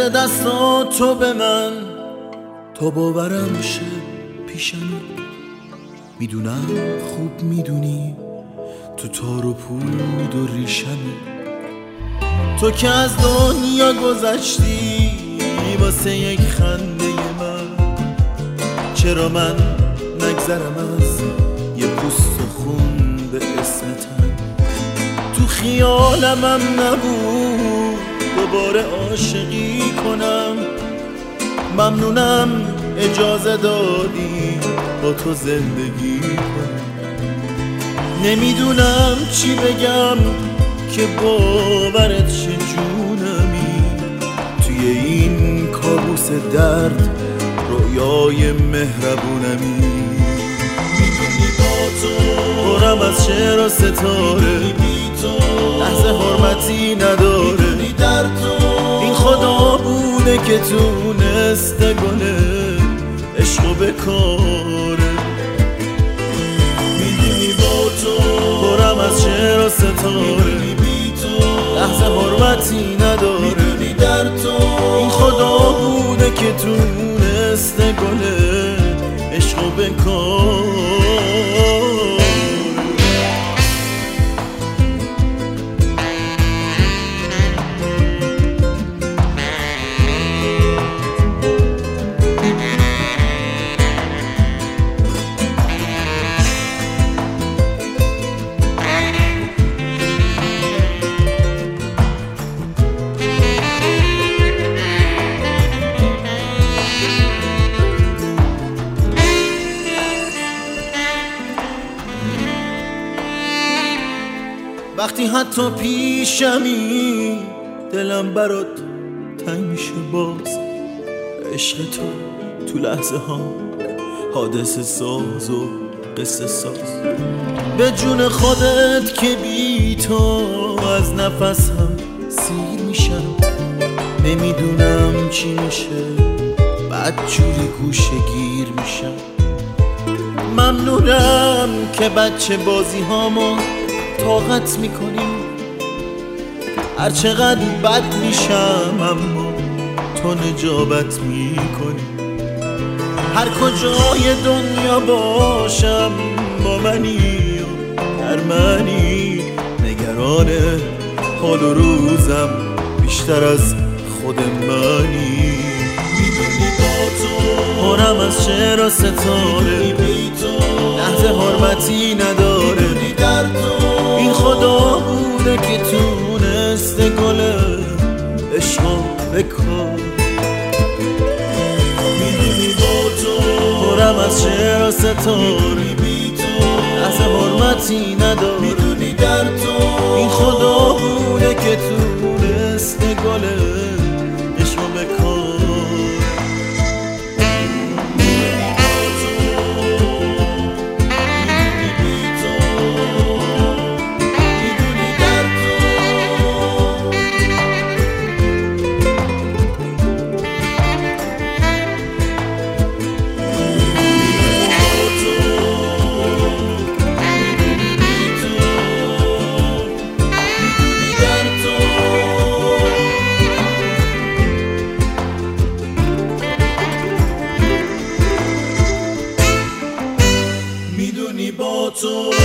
بده دستاتو به من تا باورم شه پیشمی. میدونم خوب میدونی تو تار و پود و ریشمی. تو که از دنیا گذشتی واسه یک خنده من، چرا من نگذرم از یه پوست و خون به اسم تن؟ تو خیالمم نبود دوباره عاشقی کنم. ممنونم اجازه دادی با تو زندگی کنم. نمیدونم چی بگم که باورت شه جونمی. توی این کابوس درد رویای مهربونمی. میدونی با تو پرم از شعر و ستاره، لحظه حرمتی نداره. در تو این خدا بوده که تونسته گله عشقو بکاره. میدونی با تو پرم از شعر و ستاره، لحظه حرمتی نداره. در تو این خدا بوده که تونسته گله عشقو بکاره. وقتی حتی پیشمی دلم برات تنگ میشه باز. عشق تو لحظه ها حادثه ساز و قصه ساز. به جون خودت که بی تو از نفسم سیر میشم. نمیدونم چی میشه بعد جوری گوشه گیر میشم. ممنونم که بچه بازی هامو طاقت میکنیم. هر چقدر بد میشم اما تو نجابت میکنی. هر کجای دنیا باشم با منی و در منی. نگران حال و روزم بیشتر از خود منی. میدونی با تو پرم از شعر و ستاره، لحظه حرمتی نداره. در تو این خدا بوده که تونسته گله عشقو بکن. میدونی با تو پرم از شعر و ستاره، لحظه حرمتی نداره. میدونی در تو این خدا بوده که تونسته گله عشقو بکن. میدونی با تو